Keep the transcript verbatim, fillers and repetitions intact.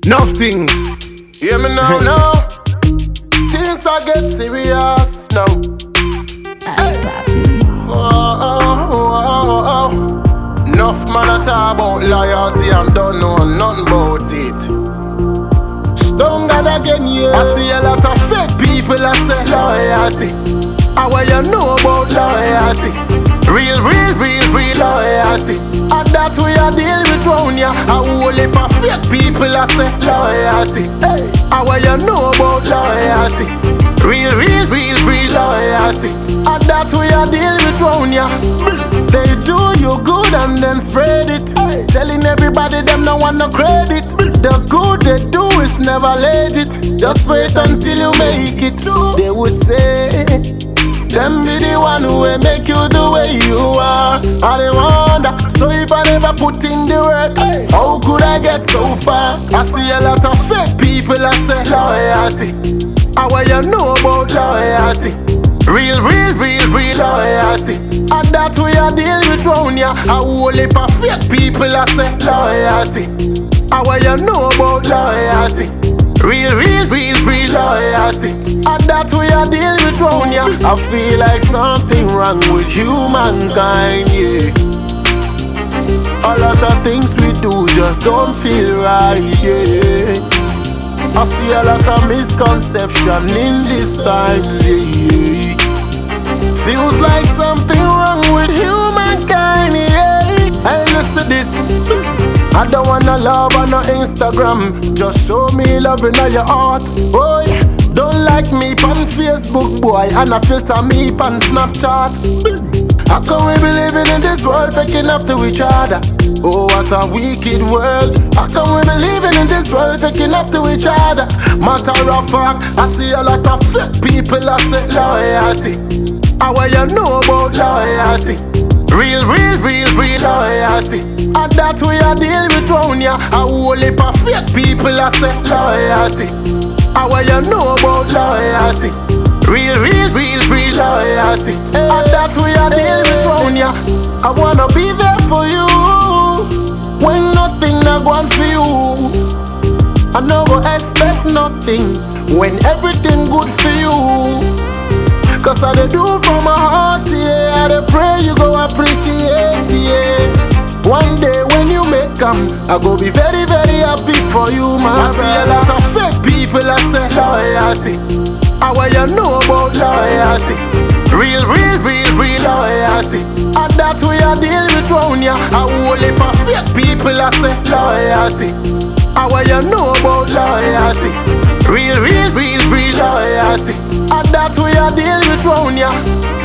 Enough things. Hear me now, now. Things I get serious now. Hey. Oh, oh, oh, oh. Enough man I talk about loyalty and don't know nothing about it. Stung again, yeah. I see a lot of fake people I say loyalty. And what you know about loyalty? Real, real, real, real loyalty. And that we are dealing with round ya. A whole heap of fake people I say loyalty. Hey. And what you know about loyalty? Real, real, real, real loyalty. And that we are dealing with round ya. They do you good and then spread it. Hey. Telling everybody them no want no credit. The good they do is never legit. Just wait until you make it. They would say them be the one who will make you the way you are. I they wonder, so if I never put in the work, hey, how could I get so far? I see a lot of fake people I say loyalty. And what you know about loyalty? Real, real, real, real loyalty. And that we are dealing with round ya. A whole heap of fake people I say loyalty. And what you know about loyalty? Real, real, real, real loyalty. And that we are dealing with round ya. I feel like something wrong with humankind, yeah. A lot of things we do just don't feel right, yeah. I see a lot of misconception in this time, yeah. Feels like something wrong with humankind, yeah. And listen this, I don't wanna love on no Instagram. Just show me love in your heart, boy. Don't like me on Facebook, boy, and I filter me on Snapchat. How come we be living in this world faking up to each other? Oh, what a wicked world. How come we be living in this world faking up to each other? Matter of fact, I see a lot of fake people I say loyalty. And what you know about loyalty? Real, real, real, real loyalty. And that we are dealing with round ya. A whole heap of fake people I say loyalty. And what you know about loyalty? Real, real, real, real loyalty. And that we are dealing with round ya. I wanna be there for you when nothing not going for you. I no go expect nothing when everything good for you. Cause I dey do from my heart, yeah. I dey pray you go appreciate, yeah. One day when you make come, I go be very, very happy for you, man. I see a lot of fake people I say loyalty. And what you know about loyalty? Real, real, real, real loyalty. And that we are dealing with round ya. A whole heap of fake people I say loyalty. And what you know about loyalty? Real, real, real, real loyalty. And that we are dealing with round ya.